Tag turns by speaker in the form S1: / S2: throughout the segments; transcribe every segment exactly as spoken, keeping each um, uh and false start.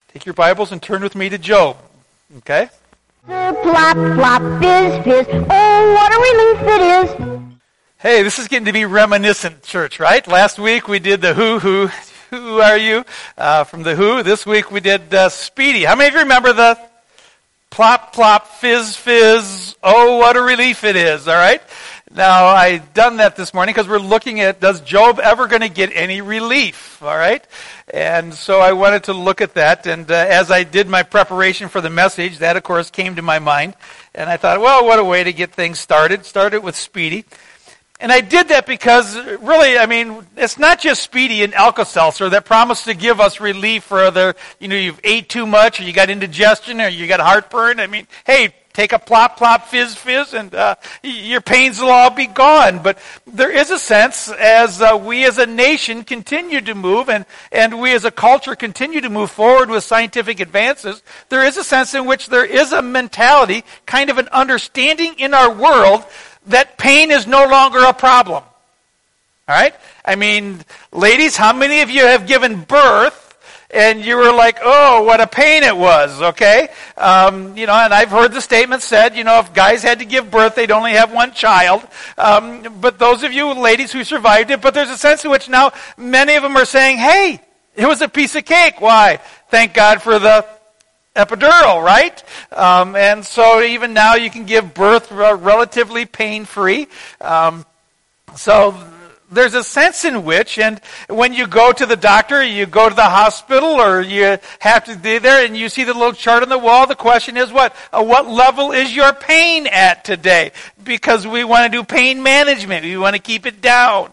S1: Take your Bibles and turn with me to Job, okay?
S2: Plop, plop, fizz, fizz, oh, what a relief it is.
S1: Hey, this is getting to be reminiscent, church, right? Last week we did the Who, Who, Who Are You uh, from the Who. This week we did uh, Speedy. How many of you remember the plop, plop, fizz, fizz, oh, what a relief it is, all right? Now, I've done that this morning because we're looking at, does Job ever going to get any relief, all right? And so I wanted to look at that, and uh, as I did my preparation for the message, that, of course, came to my mind. And I thought, well, what a way to get things started. Started with Speedy. And I did that because, really, I mean, it's not just Speedy and Alka-Seltzer that promise to give us relief for other, you know, you've ate too much, or you got indigestion, or you got heartburn. I mean, hey, take a plop, plop, fizz, fizz, and uh, your pains will all be gone. But there is a sense, as uh, we as a nation continue to move, and, and we as a culture continue to move forward with scientific advances, there is a sense in which there is a mentality, kind of an understanding in our world, that pain is no longer a problem. All right? I mean, ladies, how many of you have given birth and you were like, oh, what a pain it was, okay? Um, you know, and I've heard the statement said, you know, if guys had to give birth, they'd only have one child. Um, but those of you ladies who survived it, but there's a sense in which now many of them are saying, hey, it was a piece of cake. Why? Thank God for the epidural, right? Um, and so even now you can give birth relatively pain-free. Um, so there's a sense in which, and when you go to the doctor, you go to the hospital, or you have to be there, and you see the little chart on the wall, the question is what? Uh, what level is your pain at today? Because we want to do pain management. We want to keep it down.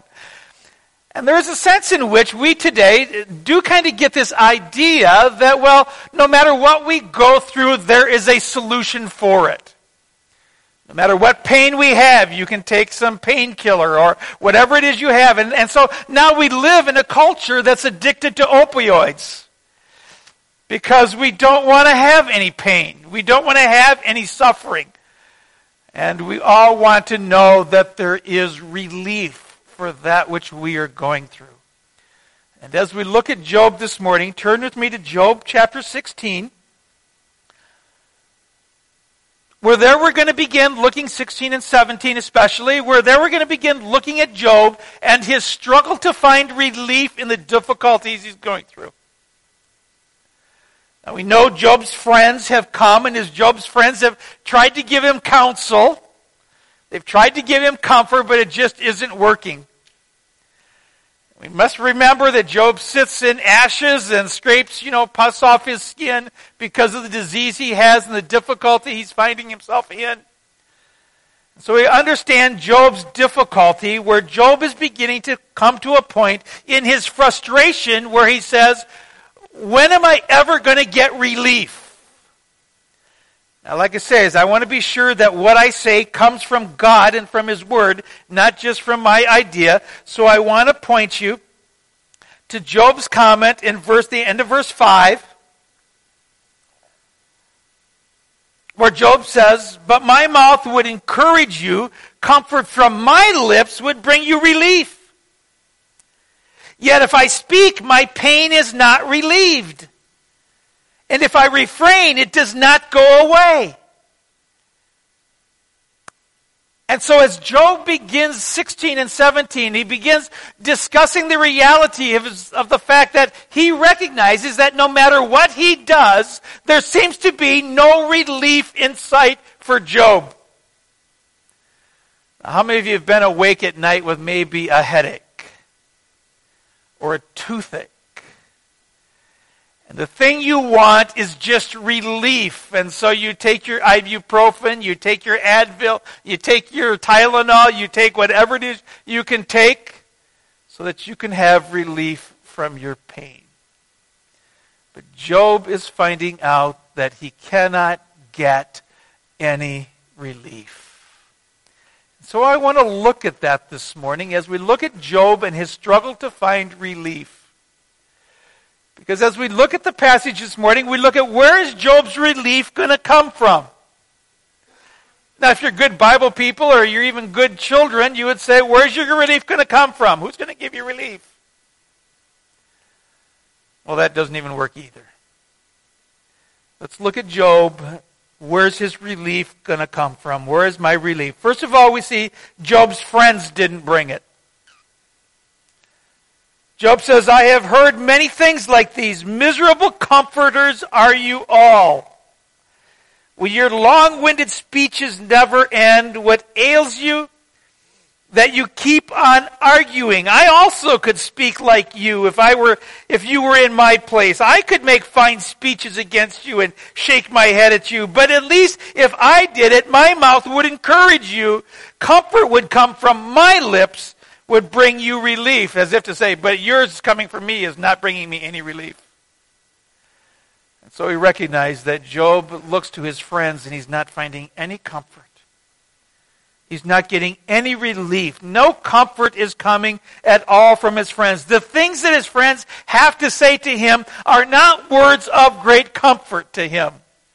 S1: And there's a sense in which we today do kind of get this idea that, well, no matter what we go through, there is a solution for it. No matter what pain we have, you can take some painkiller or whatever it is you have. And, and so now we live in a culture that's addicted to opioids because we don't want to have any pain. We don't want to have any suffering. And we all want to know that there is relief for that which we are going through. And as we look at Job this morning, turn with me to Job chapter sixteen. Where there we're going to begin looking, sixteen and seventeen especially, where there we're going to begin looking at Job and his struggle to find relief in the difficulties he's going through. Now we know Job's friends have come, and his Job's friends have tried to give him counsel. They've tried to give him comfort, but it just isn't working. We must remember that Job sits in ashes and scrapes, you know, pus off his skin because of the disease he has and the difficulty he's finding himself in. So we understand Job's difficulty, where Job is beginning to come to a point in his frustration where he says, when am I ever going to get relief? Now, like I say, I want to be sure that what I say comes from God and from His Word, not just from my idea. So I want to point you to Job's comment in verse, the end of verse five, where Job says, but my mouth would encourage you, comfort from my lips would bring you relief. Yet if I speak, my pain is not relieved. And if I refrain, it does not go away. And so as Job begins sixteen and seventeen, he begins discussing the reality of, his, of the fact that he recognizes that no matter what he does, there seems to be no relief in sight for Job. Now, how many of you have been awake at night with maybe a headache or a toothache? And the thing you want is just relief. And so you take your ibuprofen, you take your Advil, you take your Tylenol, you take whatever it is you can take so that you can have relief from your pain. But Job is finding out that he cannot get any relief. So I want to look at that this morning as we look at Job and his struggle to find relief. Because as we look at the passage this morning, we look at where is Job's relief going to come from? Now, if you're good Bible people or you're even good children, you would say, where's your relief going to come from? Who's going to give you relief? Well, that doesn't even work either. Let's look at Job. Where's his relief going to come from? Where is my relief? First of all, we see Job's friends didn't bring it. Job says, I have heard many things like these. Miserable comforters are you all. Will your long-winded speeches never end? What ails you? That you keep on arguing. I also could speak like you if I were, if you were in my place. I could make fine speeches against you and shake my head at you. But at least if I did it, my mouth would encourage you. Comfort would come from my lips, would bring you relief. As if to say, but yours coming from me is not bringing me any relief. And so he recognized that Job looks to his friends and he's not finding any comfort. He's not getting any relief. No comfort is coming at all from his friends. The things that his friends have to say to him are not words of great comfort to him.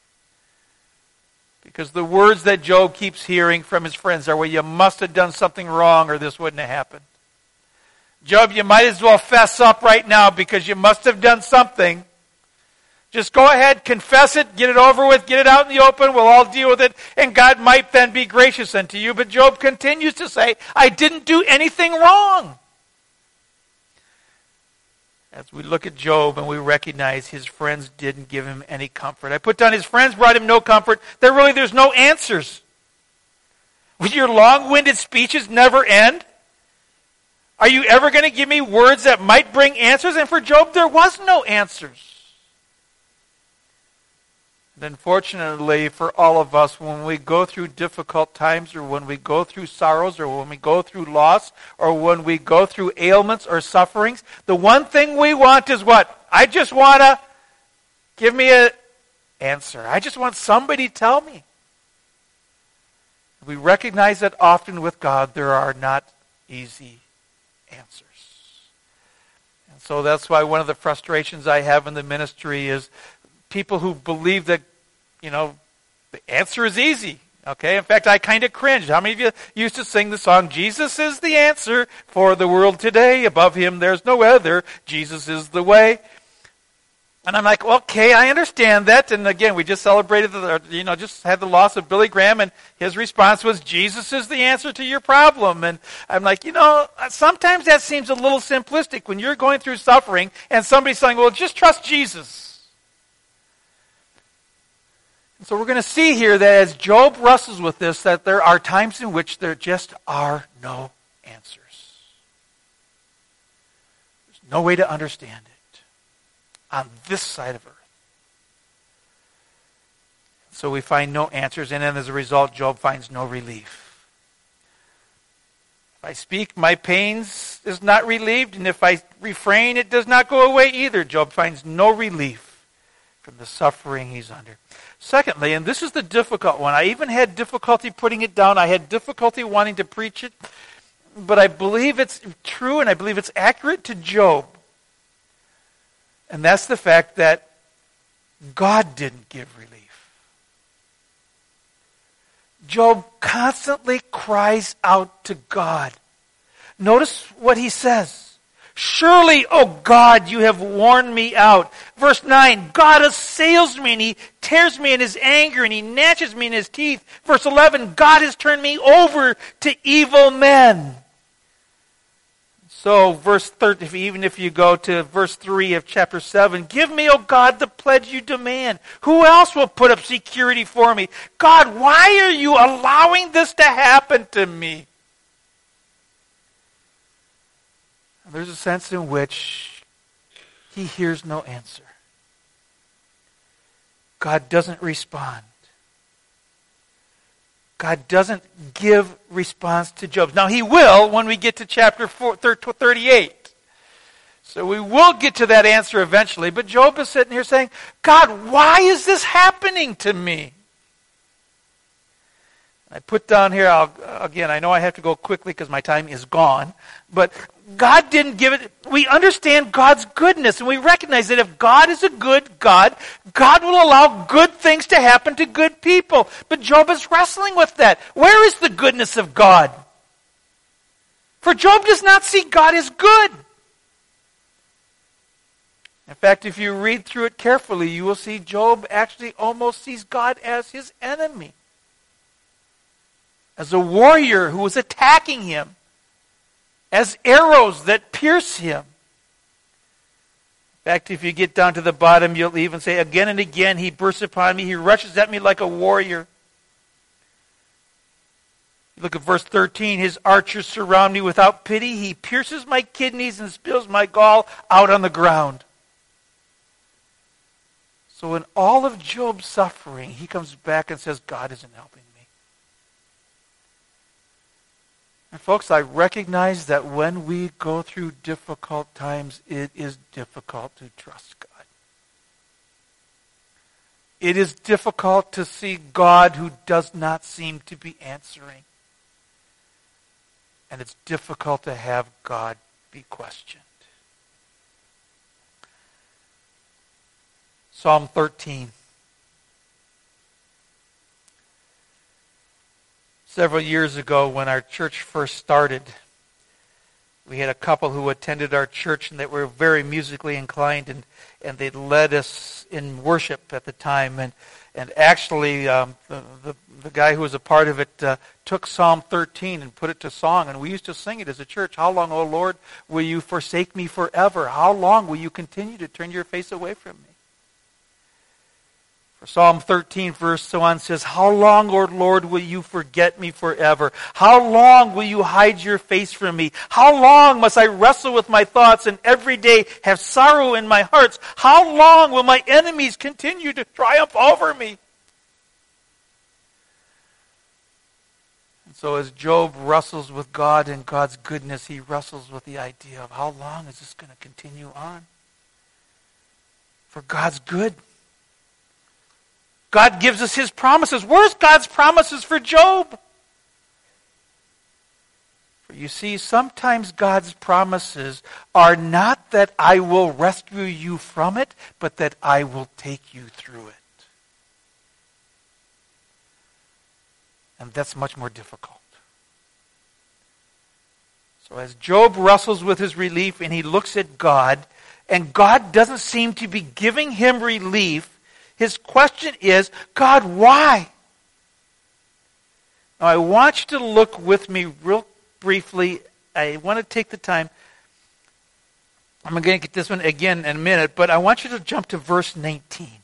S1: Because the words that Job keeps hearing from his friends are, well, you must have done something wrong or this wouldn't have happened. Job, you might as well fess up right now because you must have done something. Just go ahead, confess it, get it over with, get it out in the open, we'll all deal with it, and God might then be gracious unto you. But Job continues to say, I didn't do anything wrong. As we look at Job and we recognize his friends didn't give him any comfort. I put down his friends brought him no comfort. There really, there's no answers. Will your long-winded speeches never end? Are you ever going to give me words that might bring answers? And for Job, there was no answers. Unfortunately for all of us, when we go through difficult times or when we go through sorrows or when we go through loss or when we go through ailments or sufferings, the one thing we want is what? I just want to give me an answer. I just want somebody to tell me. We recognize that often with God there are not easy answers. And so that's why one of the frustrations I have in the ministry is people who believe that, you know, the answer is easy. Okay? In fact, I kind of cringe. How many of you used to sing the song, Jesus is the answer for the world today. Above him there's no other. Jesus is the way. And I'm like, okay, I understand that. And again, we just celebrated, the, you know, just had the loss of Billy Graham, and his response was, Jesus is the answer to your problem. And I'm like, you know, sometimes that seems a little simplistic when you're going through suffering and somebody's saying, well, just trust Jesus. So we're going to see here that as Job wrestles with this, that there are times in which there just are no answers. There's no way to understand it on this side of earth. So we find no answers, and then as a result, Job finds no relief. If I speak, my pains is not relieved, and if I refrain, it does not go away either. Job finds no relief from the suffering he's under. Secondly, and this is the difficult one, I even had difficulty putting it down. I had difficulty wanting to preach it, but I believe it's true and I believe it's accurate to Job. And that's the fact that God didn't give relief. Job constantly cries out to God. Notice what he says. Surely, O God, you have worn me out. Verse nine, God assails me and he tears me in his anger and he gnashes me in his teeth. Verse eleven, God has turned me over to evil men. So, verse thirteen, even if you go to verse three of chapter seven, give me, O God, the pledge you demand. Who else will put up security for me? God, why are you allowing this to happen to me? There's a sense in which he hears no answer. God doesn't respond. God doesn't give response to Job. Now he will when we get to chapter thirty-eight. So we will get to that answer eventually. But Job is sitting here saying, God, why is this happening to me? I put down here, I'll, again, I know I have to go quickly because my time is gone. But God didn't give it. We understand God's goodness, and we recognize that if God is a good God, God will allow good things to happen to good people. But Job is wrestling with that. Where is the goodness of God? For Job does not see God as good. In fact, if you read through it carefully, you will see Job actually almost sees God as his enemy, as a warrior who was attacking him, as arrows that pierce him. In fact, if you get down to the bottom, you'll even say, again and again, he bursts upon me, he rushes at me like a warrior. Look at verse thirteen. His archers surround me without pity. He pierces my kidneys and spills my gall out on the ground. So in all of Job's suffering, he comes back and says, God isn't helping me. And folks, I recognize that when we go through difficult times, it is difficult to trust God. It is difficult to see God who does not seem to be answering. And it's difficult to have God be questioned. Psalm thirteen. Several years ago when our church first started, we had a couple who attended our church and that were very musically inclined, and, and they led us in worship at the time. And, and actually, um, the, the, the guy who was a part of it uh, took Psalm thirteen and put it to song, and we used to sing it as a church. How long, O Lord, will you forsake me forever? How long will you continue to turn your face away from me? For Psalm thirteen, verse so on says, how long, O Lord, will you forget me forever? How long will you hide your face from me? How long must I wrestle with my thoughts and every day have sorrow in my heart? How long will my enemies continue to triumph over me? And so as Job wrestles with God and God's goodness, he wrestles with the idea of how long is this going to continue on? For God's good. God gives us his promises. Where's God's promises for Job? For you see, sometimes God's promises are not that I will rescue you from it, but that I will take you through it. And that's much more difficult. So as Job wrestles with his relief and he looks at God, and God doesn't seem to be giving him relief, his question is, God, why? Now, I want you to look with me real briefly. I want to take the time. I'm going to get this one again in a minute, but I want you to jump to verse nineteen.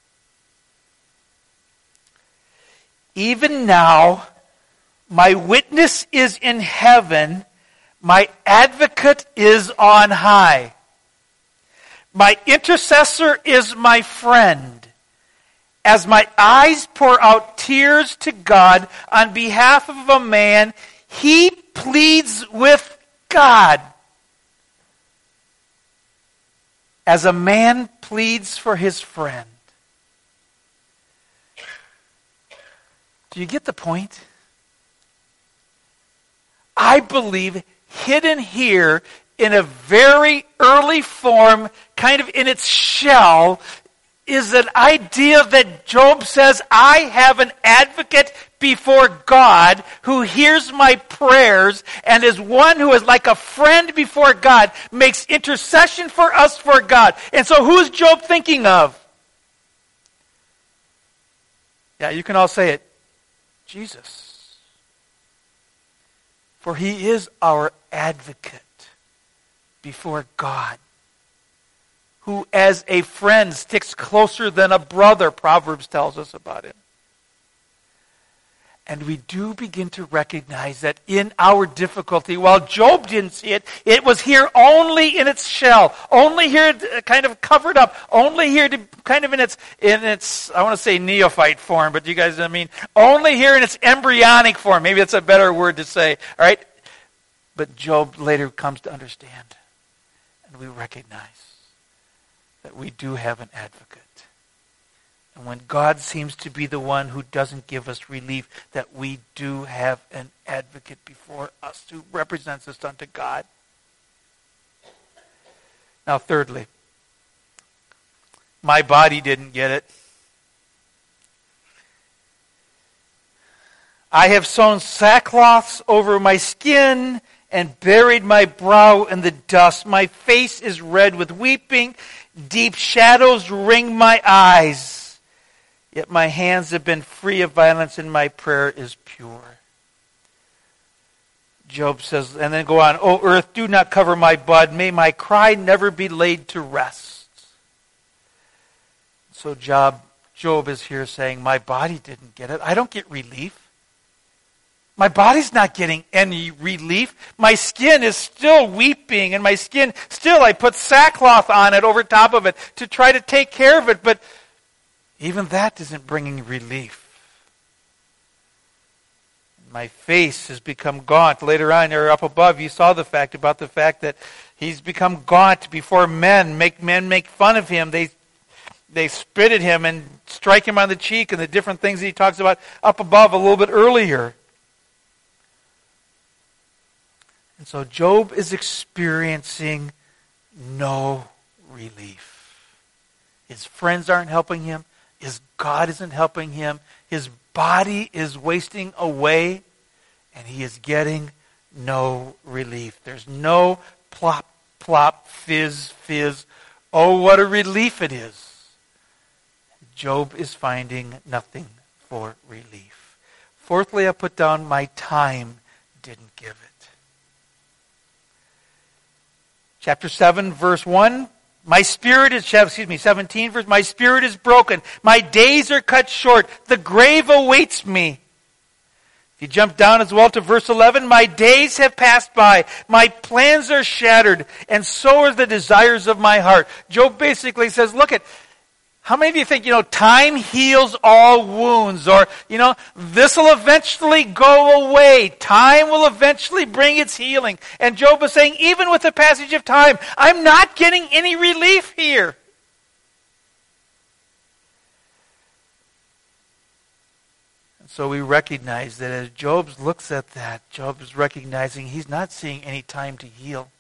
S1: Even now, my witness is in heaven, my advocate is on high. My intercessor is my friend. As my eyes pour out tears to God on behalf of a man, he pleads with God. As a man pleads for his friend. Do you get the point? I believe hidden here in a very early form, kind of in its shell, is an idea that Job says, I have an advocate before God who hears my prayers and is one who is like a friend before God, makes intercession for us for God. And so who's Job thinking of? Yeah, you can all say it. Jesus. For he is our advocate before God, who as a friend sticks closer than a brother, Proverbs tells us about him. And we do begin to recognize that in our difficulty, while Job didn't see it, it was here only in its shell, only here kind of covered up, only here to kind of in its, in its, I want to say neophyte form, but you guys, I mean, only here in its embryonic form. Maybe that's a better word to say, all right? But Job later comes to understand, and we recognize that we do have an advocate. And when God seems to be the one who doesn't give us relief, that we do have an advocate before us who represents us unto God. Now, thirdly, my body didn't get it. I have sewn sackcloths over my skin and buried my brow in the dust. My face is red with weeping. Deep shadows ring my eyes. Yet my hands have been free of violence and my prayer is pure. Job says, and then go on, O earth, do not cover my bud. May my cry never be laid to rest. So Job, Job is here saying, my body didn't get it. I don't get relief. My body's not getting any relief. My skin is still weeping, and my skin, still I put sackcloth on it over top of it to try to take care of it, but even that isn't bringing relief. My face has become gaunt. Later on, or up above, you saw the fact about the fact that he's become gaunt before men. Make men make fun of him. They they spit at him and strike him on the cheek and the different things that he talks about up above a little bit earlier. And so Job is experiencing no relief. His friends aren't helping him. His God isn't helping him. His body is wasting away, and he is getting no relief. There's no plop, plop, fizz, fizz. Oh, what a relief it is. Job is finding nothing for relief. Fourthly, I put down my time didn't give it. Chapter seven, verse one. My spirit is, excuse me, seventeen verse, my spirit is broken. My days are cut short. The grave awaits me. If you jump down as well to verse eleven, my days have passed by. My plans are shattered, and so are the desires of my heart. Job basically says, look at, how many of you think, you know, time heals all wounds? Or, you know, this will eventually go away. Time will eventually bring its healing. And Job is saying, even with the passage of time, I'm not getting any relief here. And so we recognize that as Job looks at that, Job is recognizing he's not seeing any time to heal.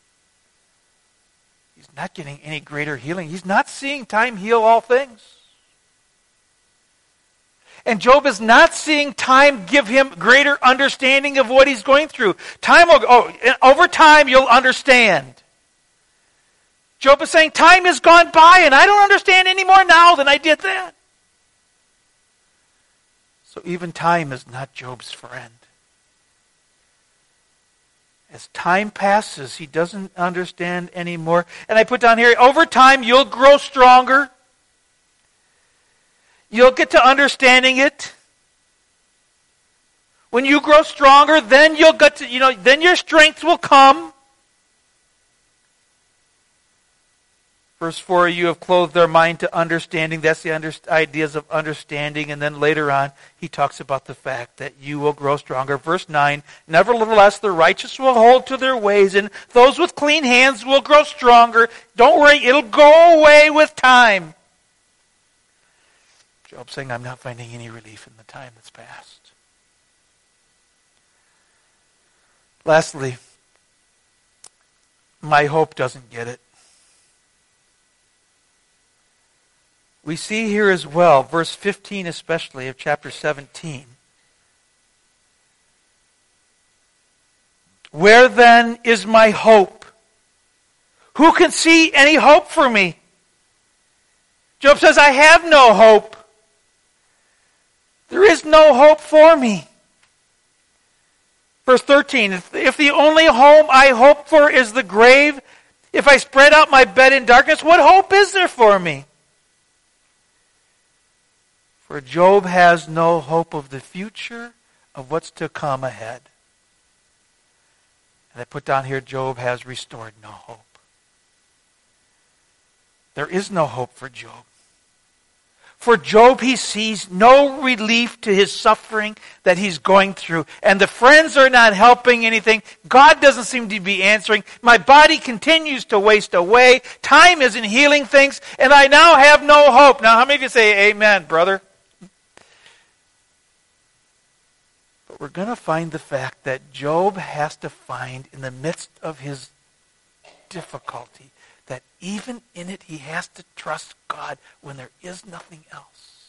S1: He's not getting any greater healing. He's not seeing time heal all things. And Job is not seeing time give him greater understanding of what he's going through. Time will, oh, over time you'll understand. Job is saying time has gone by and I don't understand any more now than I did then. So even time is not Job's friend. As time passes, he doesn't understand anymore. And I put down here, over time, you'll grow stronger. You'll get to understanding it. When you grow stronger, then you'll get to, you know, then your strength will come. Verse four, you have clothed their mind to understanding. That's the under, ideas of understanding. And then later on, he talks about the fact that you will grow stronger. Verse nine, nevertheless, the righteous will hold to their ways, and those with clean hands will grow stronger. Don't worry, it'll go away with time. Job's saying, I'm not finding any relief in the time that's passed. Lastly, my hope doesn't get it. We see here as well, verse fifteen especially of chapter seventeen. Where then is my hope? Who can see any hope for me? Job says, I have no hope. There is no hope for me. Verse thirteen, if, if the only home I hope for is the grave, if I spread out my bed in darkness, what hope is there for me? For Job has no hope of the future, of what's to come ahead. And I put down here, Job has restored no hope. There is no hope for Job. For Job, he sees no relief to his suffering that he's going through. And the friends are not helping anything. God doesn't seem to be answering. My body continues to waste away. Time isn't healing things. And I now have no hope. Now, how many of you say amen, brother? But we're going to find the fact that Job has to find in the midst of his difficulty that even in it he has to trust God when there is nothing else.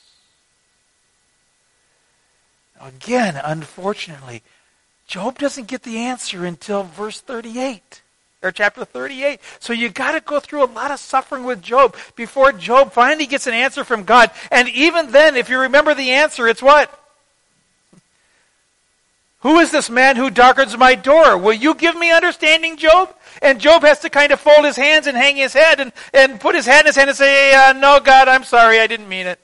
S1: Now again, unfortunately, Job doesn't get the answer until verse thirty-eight. or chapter thirty-eight. So you got to go through a lot of suffering with Job before Job finally gets an answer from God. And even then, if you remember the answer, it's what? Who is this man who darkens my door? Will you give me understanding, Job? And Job has to kind of fold his hands and hang his head and, and put his head in his hand and say, uh, no, God, I'm sorry, I didn't mean it.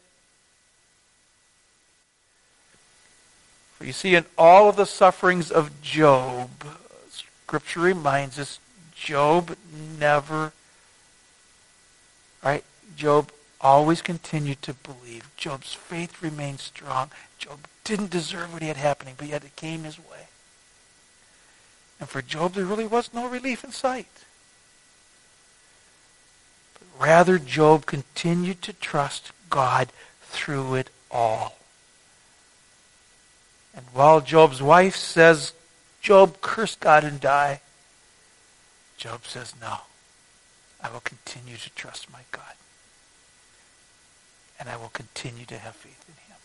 S1: For you see, in all of the sufferings of Job, Scripture reminds us, Job never, right? Job always continued to believe. Job's faith remained strong. Job didn't deserve what he had happening, but yet it came his way. And for Job, there really was no relief in sight. But rather, Job continued to trust God through it all. And while Job's wife says, Job, curse God and die, Job says, no, I will continue to trust my God. And I will continue to have faith in him.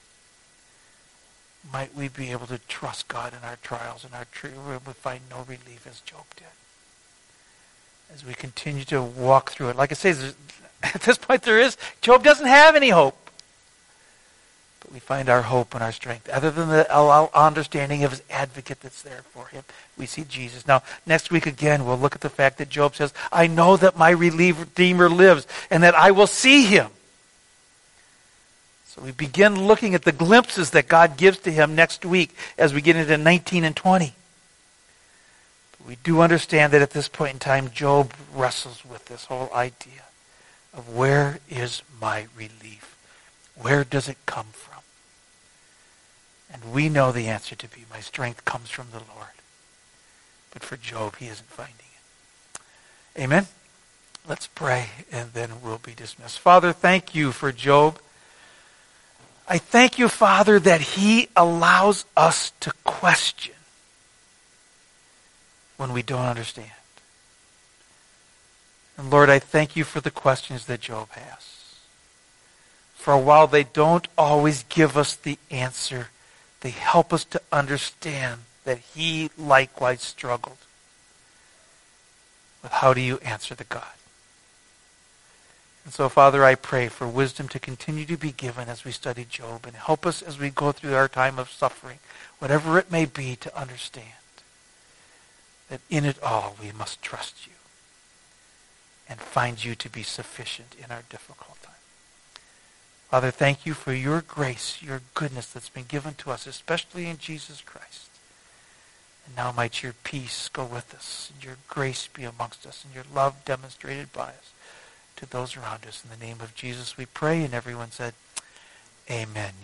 S1: Might we be able to trust God in our trials and our trials where we find no relief as Job did. As we continue to walk through it. Like I say, at this point there is, Job doesn't have any hope. But we find our hope and our strength. Other than the understanding of his advocate that's there for him, we see Jesus. Now, next week again, we'll look at the fact that Job says, I know that my Redeemer lives and that I will see him. So we begin looking at the glimpses that God gives to him next week as we get into nineteen and twenty. But we do understand that at this point in time, Job wrestles with this whole idea of where is my relief? Where does it come from? And we know the answer to be, my strength comes from the Lord. But for Job, he isn't finding it. Amen? Let's pray, and then we'll be dismissed. Father, thank you for Job. I thank you, Father, that he allows us to question when we don't understand. And Lord, I thank you for the questions that Job has. For while they don't always give us the answer, they help us to understand that he likewise struggled with how do you answer the God. And so, Father, I pray for wisdom to continue to be given as we study Job, and help us as we go through our time of suffering, whatever it may be, to understand that in it all we must trust you and find you to be sufficient in our difficult time. Father, thank you for your grace, your goodness that's been given to us, especially in Jesus Christ. And now might your peace go with us, and your grace be amongst us, and your love demonstrated by us to those around us. In the name of Jesus we pray, and everyone said, amen.